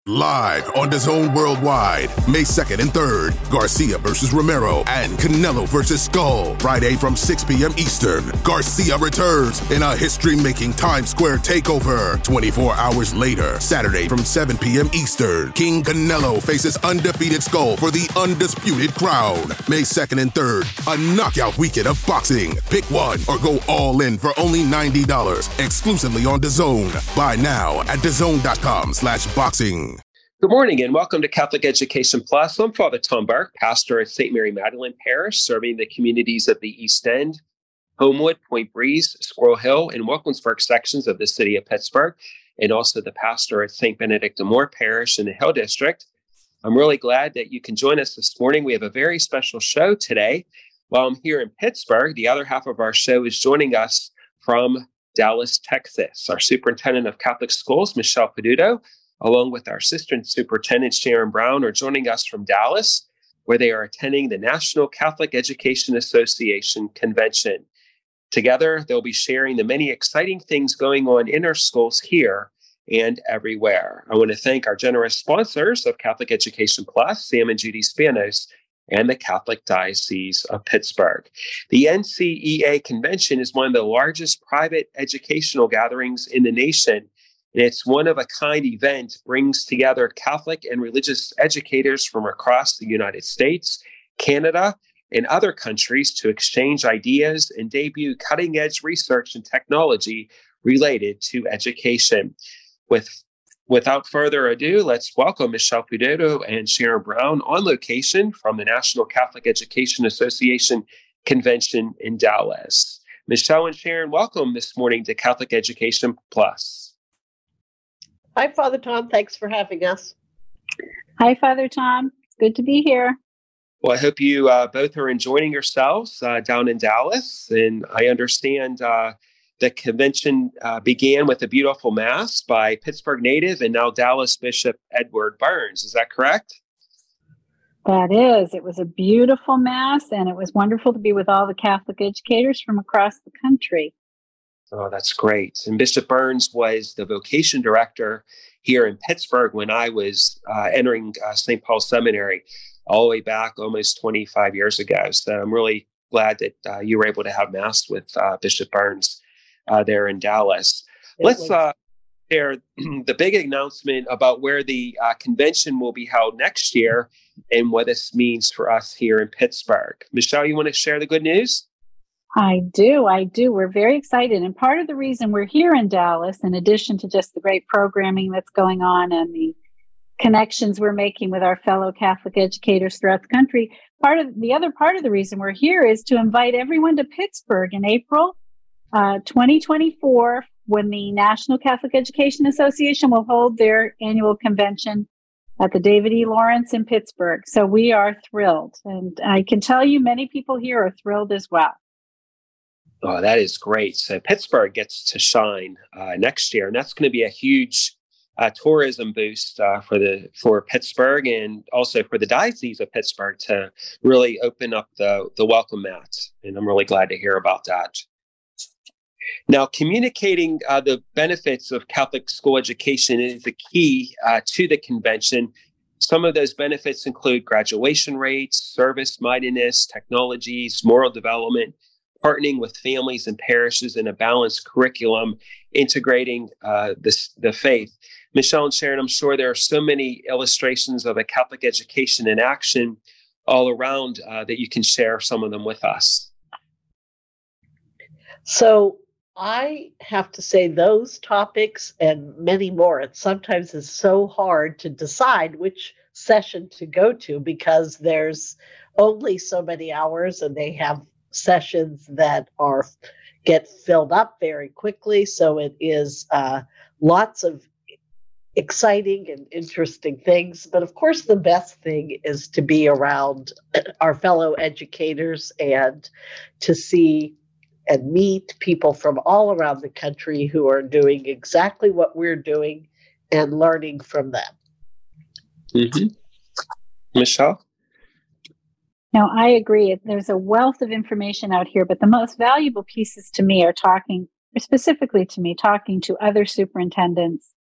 Live on DAZN Worldwide, May 2nd and 3rd, Garcia versus Romero and Canelo versus Skull. Friday from 6 p.m. Eastern, Garcia returns in a history-making Times Square takeover. 24 hours later, Saturday from 7 p.m. Eastern, King Canelo faces undefeated Skull for the undisputed crown. May 2nd and 3rd, a knockout weekend of boxing. Pick one or go all in for only $90, exclusively on DAZN. Buy now at DAZN.com/boxing. Good morning and welcome to Catholic Education Plus. I'm Father Tom Burke, pastor at St. Mary Magdalene Parish, serving the communities of the East End, Homewood, Point Breeze, Squirrel Hill, and Wilkinsburg sections of the city of Pittsburgh, and also the pastor at St. Benedict de Moore Parish in the Hill District. I'm really glad that you can join us this morning. We have a very special show today. While I'm here in Pittsburgh, the other half of our show is joining us from Dallas, Texas. Our superintendent of Catholic schools, Michelle Peduto, along with our assistant superintendent, Sharon Brown, are joining us from Dallas, where they are attending the National Catholic Education Association Convention. Together, they'll be sharing the many exciting things going on in our schools here and everywhere. I want to thank our generous sponsors of Catholic Education Plus, Sam and Judy Spanos, and the Catholic Diocese of Pittsburgh. The NCEA Convention is one of the largest private educational gatherings in the nation. And it's one-of-a-kind event, brings together Catholic and religious educators from across the United States, Canada, and other countries to exchange ideas and debut cutting-edge research and technology related to education. Without further ado, let's welcome Michelle Peduto and Sharon Brown on location from the National Catholic Education Association Convention in Dallas. Michelle and Sharon, welcome this morning to Catholic Education Plus. Hi, Father Tom. Thanks for having us. Hi, Father Tom. It's good to be here. Well, I hope you both are enjoying yourselves down in Dallas. And I understand the convention began with a beautiful Mass by Pittsburgh native and now Dallas Bishop Edward Burns. Is that correct? That is. It was a beautiful Mass, and it was wonderful to be with all the Catholic educators from across the country. Oh, that's great. And Bishop Burns was the vocation director here in Pittsburgh when I was entering St. Paul Seminary all the way back almost 25 years ago. So I'm really glad that you were able to have Mass with Bishop Burns there in Dallas. Let's share the big announcement about where the convention will be held next year and what this means for us here in Pittsburgh. Michelle, you want to share the good news? I do. We're very excited. And part of the reason we're here in Dallas, in addition to just the great programming that's going on and the connections we're making with our fellow Catholic educators throughout the country, the other part of the reason we're here is to invite everyone to Pittsburgh in April 2024, when the National Catholic Education Association will hold their annual convention at the David E. Lawrence in Pittsburgh. So we are thrilled. And I can tell you many people here are thrilled as well. Oh, that is great. So Pittsburgh gets to shine next year, and that's going to be a huge tourism boost for Pittsburgh and also for the Diocese of Pittsburgh to really open up the welcome mat. And I'm really glad to hear about that. Now, communicating the benefits of Catholic school education is the key to the convention. Some of those benefits include graduation rates, service-mindedness, technologies, moral development, partnering with families and parishes in a balanced curriculum, integrating the faith. Michelle and Sharon, I'm sure there are so many illustrations of a Catholic education in action all around that you can share some of them with us. So I have to say those topics and many more, it sometimes is so hard to decide which session to go to because there's only so many hours and they have sessions that get filled up very quickly. So it is lots of exciting and interesting things. But of course, the best thing is to be around our fellow educators and to see and meet people from all around the country who are doing exactly what we're doing and learning from them. Mm-hmm. Michelle? No, I agree. There's a wealth of information out here, but the most valuable pieces to me are talking to other superintendents,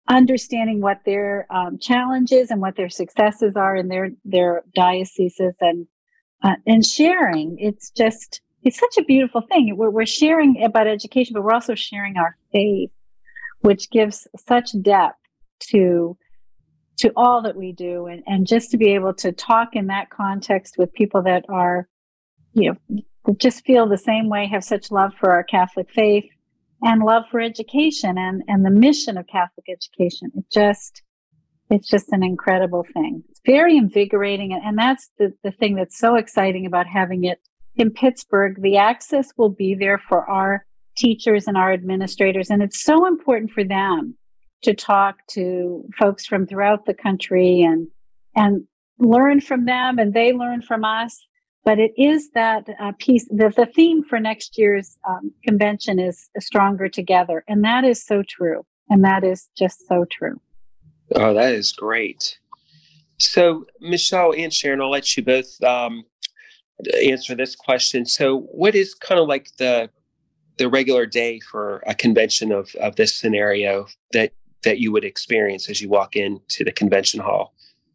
understanding what their challenges and what their successes are in their dioceses, and sharing. It's such a beautiful thing. We're sharing about education, but we're also sharing our faith, which gives such depth to all that we do, and just to be able to talk in that context with people that are, that just feel the same way, have such love for our Catholic faith and love for education and the mission of Catholic education. It's just an incredible thing. It's very invigorating. And that's the thing that's so exciting about having it in Pittsburgh. The access will be there for our teachers and our administrators. And it's so important for them to talk to folks from throughout the country and learn from them, and they learn from us. But it is that piece. The theme for next year's convention is Stronger Together. And that is so true. And that is just so true. Oh, that is great. So, Michelle and Sharon, I'll let you both answer this question. So what is kind of like the regular day for a convention of this scenario that you would experience as you walk into the convention hall?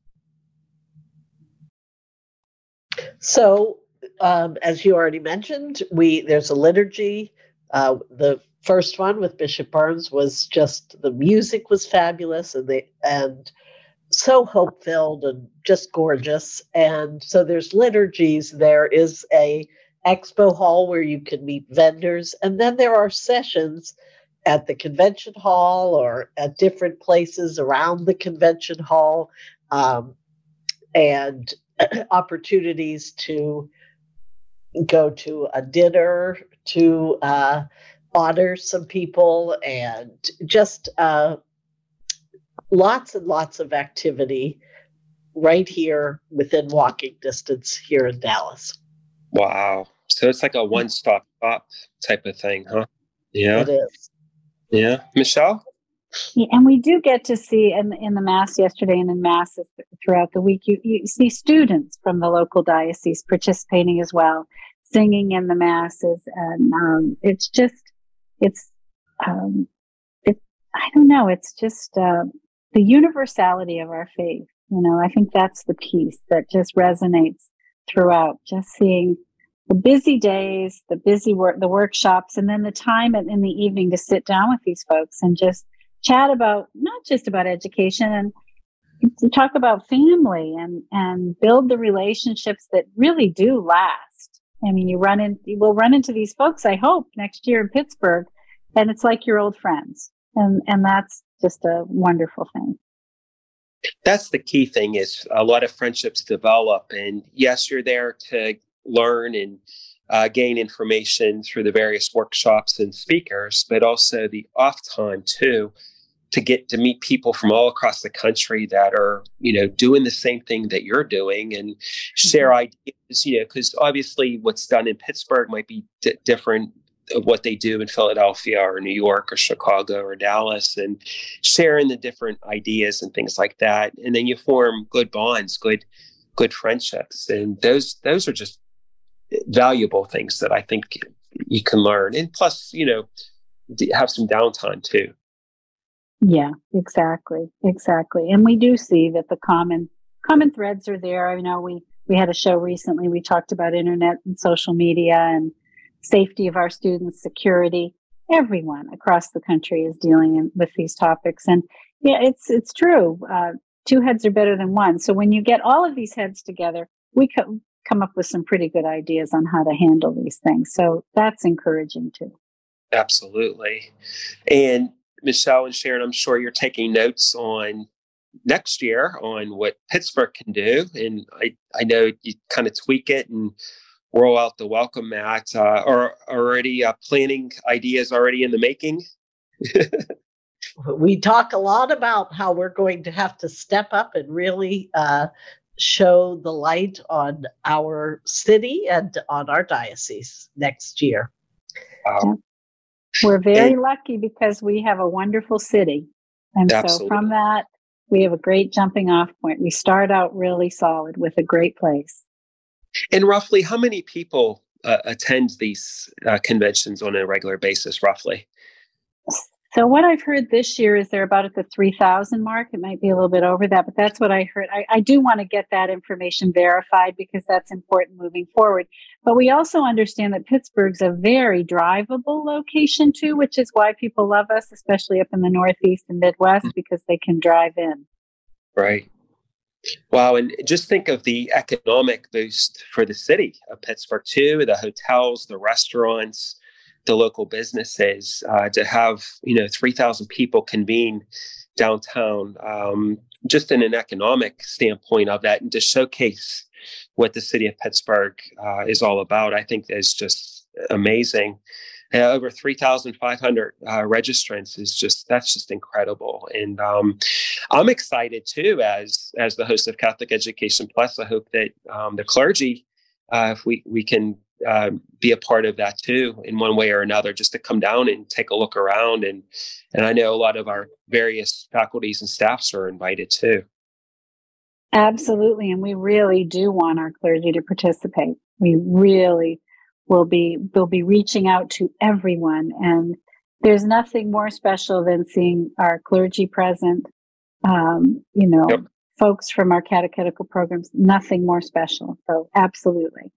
So, as you already mentioned, there's a liturgy. The first one with Bishop Burns was just, the music was fabulous and so hope-filled and just gorgeous. And so there's liturgies. There is a expo hall where you can meet vendors, and then there are sessions at the convention hall or at different places around the convention hall, and opportunities to go to a dinner to honor some people, and just lots and lots of activity right here within walking distance here in Dallas. Wow. So it's like a one-stop shop type of thing, huh? Yeah. It is. Yeah. Michelle? Yeah, and we do get to see in the Mass yesterday and in Masses throughout the week, you see students from the local diocese participating as well, singing in the Masses. And it's I don't know, it's just the universality of our faith. I think that's the piece that just resonates throughout, just seeing the busy days, the busy work, the workshops, and then the time in the evening to sit down with these folks and just chat about, not just about education, and to talk about family and build the relationships that really do last. I mean, we'll run into these folks, I hope, next year in Pittsburgh, and it's like your old friends. And that's just a wonderful thing. That's the key thing, is a lot of friendships develop. And yes, you're there to learn and gain information through the various workshops and speakers, but also the off time too, to get to meet people from all across the country that are, doing the same thing that you're doing, and share ideas, because obviously what's done in Pittsburgh might be different of what they do in Philadelphia or New York or Chicago or Dallas, and sharing the different ideas and things like that. And then you form good bonds, good friendships. And those are just valuable things that I think you can learn. And plus, have some downtime too. Yeah, exactly. And we do see that the common threads are there. I know we had a show recently. We talked about internet and social media and safety of our students, security. Everyone across the country is dealing with these topics. And yeah, it's true. Two heads are better than one. So when you get all of these heads together, we come up with some pretty good ideas on how to handle these things. So that's encouraging too. Absolutely. And Michelle and Sharon, I'm sure you're taking notes on next year on what Pittsburgh can do. And I know you kind of tweak it and roll out the welcome mat, or already planning ideas already in the making. We talk a lot about how we're going to have to step up and really show the light on our city and on our diocese next year. Wow. We're very lucky because we have a wonderful city. And absolutely. So from that, we have a great jumping off point. We start out really solid with a great place. And roughly, how many people attend these conventions on a regular basis, roughly? So what I've heard this year is they're about at the 3,000 mark. It might be a little bit over that, but that's what I heard. I do want to get that information verified because that's important moving forward. But we also understand that Pittsburgh's a very drivable location too, which is why people love us, especially up in the Northeast and Midwest, because they can drive in. Right. Wow. And just think of the economic boost for the city of Pittsburgh too, the hotels, the restaurants, the local businesses, to have, 3,000 people convene downtown, just in an economic standpoint of that, and to showcase what the city of Pittsburgh is all about, I think is just amazing. Over 3,500 registrants that's just incredible. And I'm excited too, as the host of Catholic Education Plus. I hope that the clergy, if we can be a part of that too, in one way or another, just to come down and take a look around. And I know a lot of our various faculties and staffs are invited too. Absolutely. And we really do want our clergy to participate. We really will be reaching out to everyone. And there's nothing more special than seeing our clergy present, Yep. folks from our catechetical programs, nothing more special. So absolutely.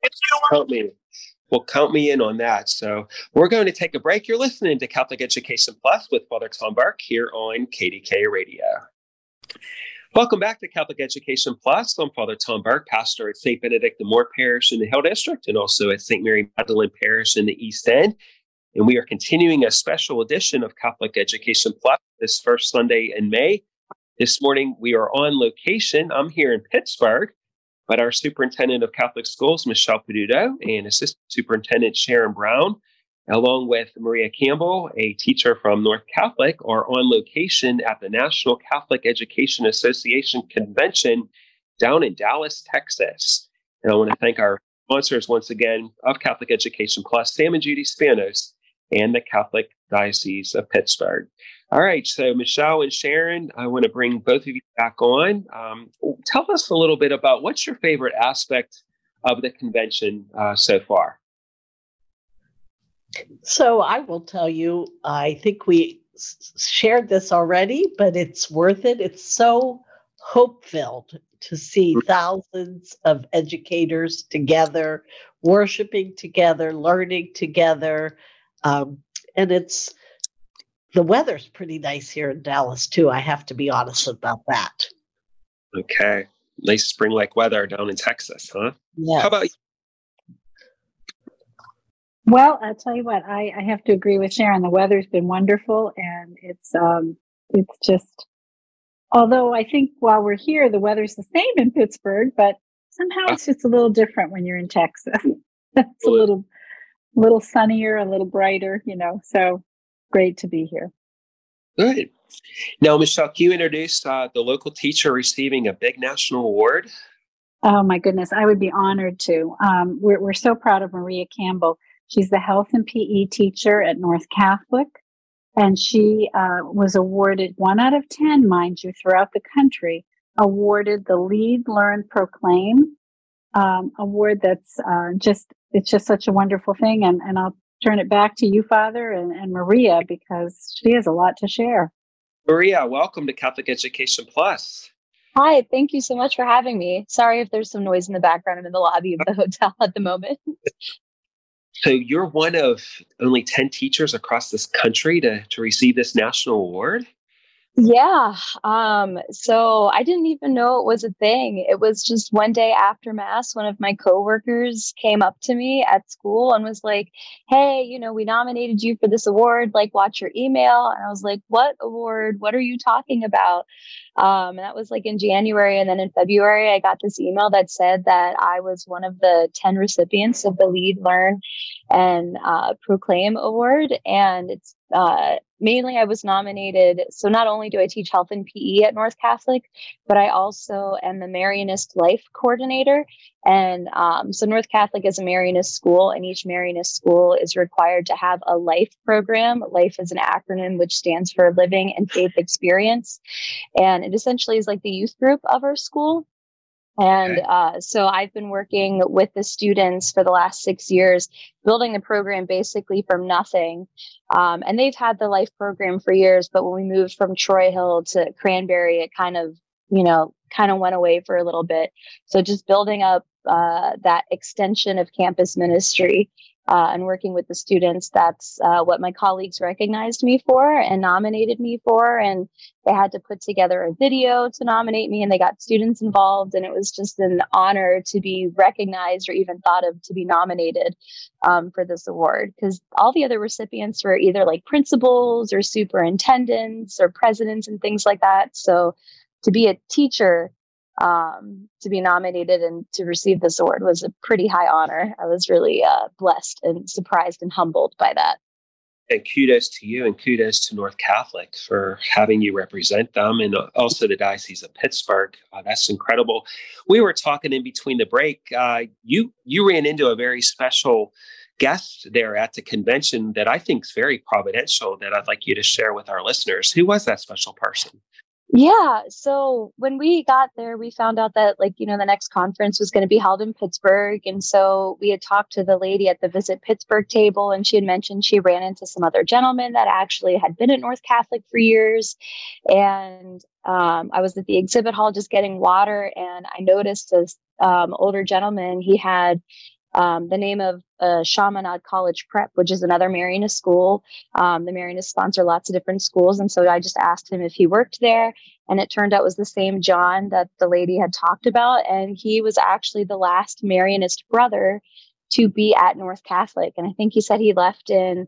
Count me in on that. So we're going to take a break. You're listening to Catholic Education Plus with Father Tom Burke here on KDK Radio. Welcome back to Catholic Education Plus. I'm Father Tom Burke, pastor at St. Benedict the Moore Parish in the Hill District and also at St. Mary Magdalene Parish in the East End. And we are continuing a special edition of Catholic Education Plus this first Sunday in May. This morning, we are on location. I'm here in Pittsburgh, but our Superintendent of Catholic Schools, Michelle Peduto, and Assistant Superintendent Sharon Brown, along with Maria Campbell, a teacher from North Catholic, are on location at the National Catholic Education Association Convention down in Dallas, Texas. And I want to thank our sponsors once again of Catholic Education Plus, Sam and Judy Spanos, and the Catholic Diocese of Pittsburgh. All right, so Michelle and Sharon, I want to bring both of you back on. Tell us a little bit about what's your favorite aspect of the convention so far. So I will tell you, I think we shared this already, but it's worth it. It's so hope-filled to see thousands of educators together, worshiping together, learning together. And the weather's pretty nice here in Dallas, too. I have to be honest about that. Okay. Nice spring-like weather down in Texas, huh? Yeah. How about you? Well, I'll tell you what, I have to agree with Sharon. The weather's been wonderful, and it's just, although I think while we're here, the weather's the same in Pittsburgh, but somehow it's just a little different when you're in Texas. It's a little sunnier, a little brighter, so great to be here. Good. Now, Michelle, can you introduce the local teacher receiving a big national award? Oh, my goodness. I would be honored to. We're so proud of Maria Campbell. She's the health and PE teacher at North Catholic, and she was awarded 1 out of 10, mind you, throughout the country, awarded the Lead, Learn, Proclaim award. That's it's just such a wonderful thing. And I'll turn it back to you, Father, and Maria, because she has a lot to share. Maria, welcome to Catholic Education Plus. Hi, thank you so much for having me. Sorry if there's some noise in the background. I'm in the lobby of the hotel at the moment. So you're one of only 10 teachers across this country to receive this national award? Yeah. So I didn't even know it was a thing. It was just one day after Mass, one of my coworkers came up to me at school and was like, hey, we nominated you for this award, watch your email. And I was like, what award? What are you talking about? And that was in January. And then in February, I got this email that said that I was one of the 10 recipients of the Lead, Learn, and Proclaim award. And it's mainly I was nominated. So not only do I teach health and PE at North Catholic, but I also am the Marianist Life Coordinator. And so North Catholic is a Marianist school, and each Marianist school is required to have a life program. Life is an acronym which stands for Living and Faith Experience. And it essentially is like the youth group of our school. And so I've been working with the students for the last 6 years, building the program basically from nothing. And they've had the life program for years, but when we moved from Troy Hill to Cranberry, it kind of went away for a little bit. So just building up that extension of campus ministry and working with the students, that's what my colleagues recognized me for and nominated me for. And they had to put together a video to nominate me, and they got students involved. And it was just an honor to be recognized or even thought of to be nominated for this award, because all the other recipients were either like principals or superintendents or presidents and things like that. So to be a teacher, to be nominated and to receive this award was a pretty high honor. I was really blessed and surprised and humbled by that. And kudos to you, and kudos to North Catholic for having you represent them, and also the Diocese of Pittsburgh. That's incredible. We were talking in between the break. You ran into a very special guest there at the convention that I think is very providential, that I'd like you to share with our listeners. Who was that special person? Yeah. So when we got there, we found out that the next conference was going to be held in Pittsburgh. And so we had talked to the lady at the Visit Pittsburgh table, and she had mentioned she ran into some other gentlemen that actually had been at North Catholic for years. And I was at the exhibit hall just getting water, and I noticed this older gentleman. He had the name of Chaminade College Prep, which is another Marianist school. The Marianists sponsor lots of different schools. And so I just asked him if he worked there. And it turned out it was the same John that the lady had talked about. And he was actually the last Marianist brother to be at North Catholic. And I think he said he left in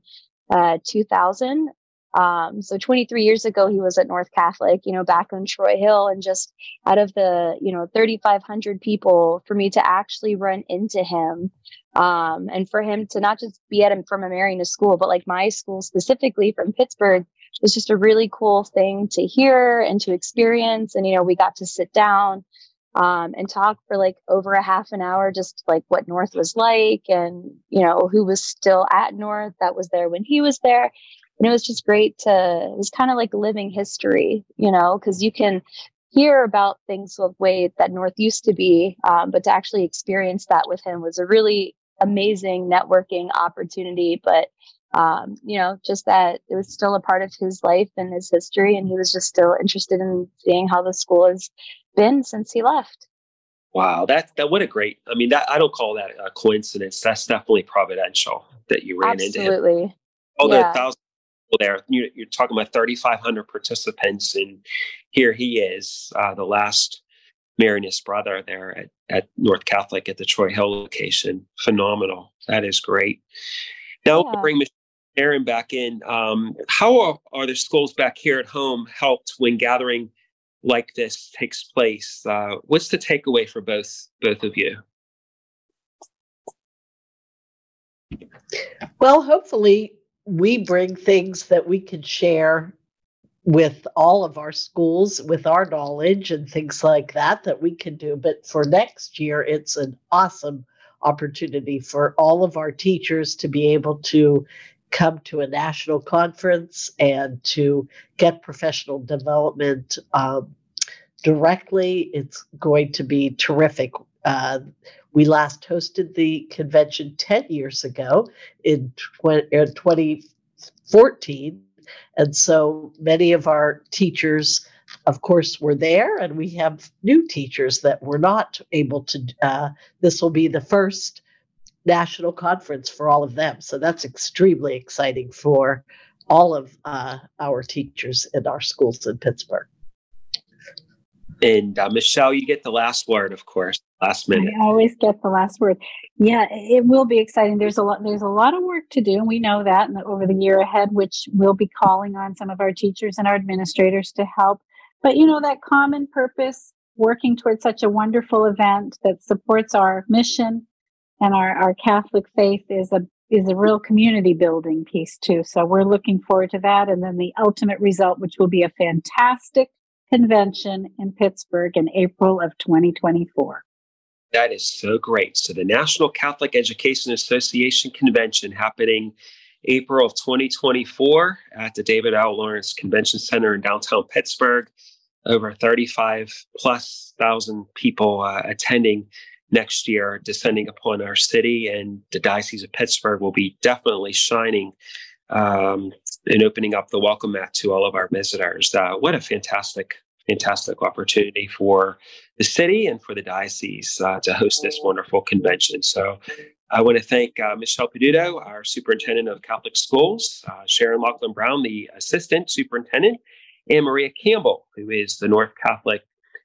2000. So 23 years ago, he was at North Catholic, back on Troy Hill. And just out of the, 3,500 people, for me to actually run into him, and for him to not just be at him from a Marianist school, but like my school specifically from Pittsburgh, was just a really cool thing to hear and to experience. And, we got to sit down and talk for over a half an hour, just what North was like, and, who was still at North that was there when he was there. And it was just great it was kind of like living history, because you can hear about things the way that North used to be, but to actually experience that with him was a really amazing networking opportunity. But, just that it was still a part of his life and his history, and he was just still interested in seeing how the school has been since he left. Wow, that what a great, I don't call that a coincidence. That's definitely providential that you ran into him. Absolutely. All the thousands there, you're talking about 3,500 participants, and here he is, the last Marianist brother there at North Catholic at the Troy Hill location. Phenomenal. That is great. Now, to bring Michelle Aaron back in, how are the schools back here at home helped when gathering like this takes place? What's the takeaway for both of you? Well, hopefully we bring things that we can share with all of our schools, with our knowledge and things like that we can do. But for next year, it's an awesome opportunity for all of our teachers to be able to come to a national conference and to get professional development directly. It's going to be terrific. We last hosted the convention 10 years ago in 2014. And so many of our teachers, of course, were there, and we have new teachers that were not able to. This will be the first national conference for all of them. So that's extremely exciting for all of our teachers in our schools in Pittsburgh. And Michelle, you get the last word, of course, last minute. I always get the last word. Yeah, it will be exciting. There's a lot of work to do, and we know that over the year ahead, which we'll be calling on some of our teachers and our administrators to help. But that common purpose, working towards such a wonderful event that supports our mission and our Catholic faith, is a real community building piece too. So we're looking forward to that, and then the ultimate result, which will be a fantastic convention in Pittsburgh in April of 2024. That is so great. So the National Catholic Education Association Convention happening April of 2024 at the David L. Lawrence Convention Center in downtown Pittsburgh. over 35,000+ people attending next year, descending upon our city, and the Diocese of Pittsburgh will be definitely shining and opening up the welcome mat to all of our visitors. What a fantastic opportunity for the city and for the diocese to host this wonderful convention. So I want to thank Michelle Peduto, our superintendent of Catholic schools, Sharon Laughlin Brown, the assistant superintendent, and Maria Campbell, who is the North Catholic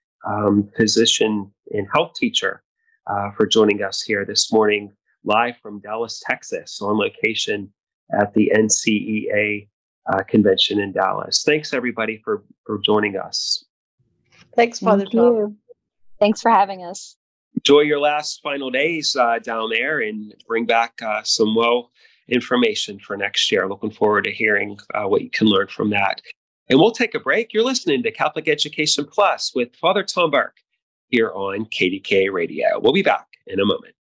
physician and health teacher, for joining us here this morning, live from Dallas, Texas, on location at the NCEA convention in Dallas. Thanks, everybody, for joining us. Thanks, Father Tom. Thanks for having us. Enjoy your last final days down there and bring back some information for next year. Looking forward to hearing what you can learn from that. And we'll take a break. You're listening to Catholic Education Plus with Father Tom Burke here on KDKA Radio. We'll be back in a moment.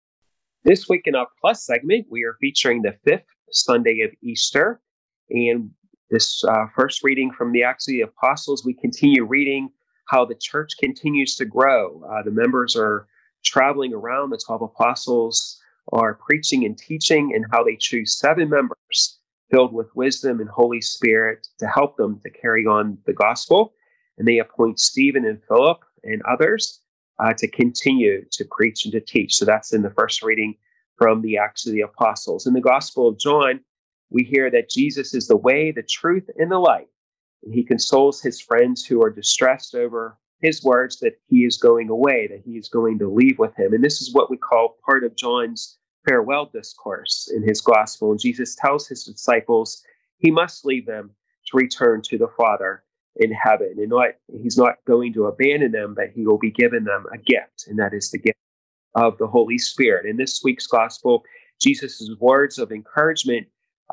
This week in our Plus segment, we are featuring the 5th Sunday of Easter. And this first reading from the Acts of the Apostles, we continue reading how the church continues to grow. The members are traveling around. The 12 apostles are preaching and teaching, and how they choose 7 members filled with wisdom and Holy Spirit to help them to carry on the gospel. And they appoint Stephen and Philip and others to continue to preach and to teach. So that's in the first reading from the Acts of the Apostles. In the Gospel of John, we hear that Jesus is the way, the truth, and the light. And he consoles his friends who are distressed over his words that he is going away, that he is going to leave with him. And this is what we call part of John's farewell discourse in his gospel. And Jesus tells his disciples he must leave them to return to the Father in heaven. And he's not going to abandon them, but he will be giving them a gift, and that is the gift of the Holy Spirit. In this week's gospel, Jesus' words of encouragement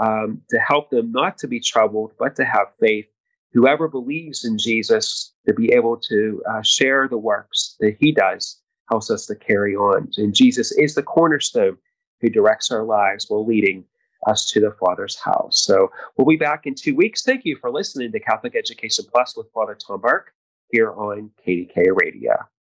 to help them not to be troubled, but to have faith. Whoever believes in Jesus to be able to share the works that he does helps us to carry on. And Jesus is the cornerstone who directs our lives while leading us to the Father's house. So we'll be back in 2 weeks. Thank you for listening to Catholic Education Plus with Father Tom Burke here on KDKA Radio.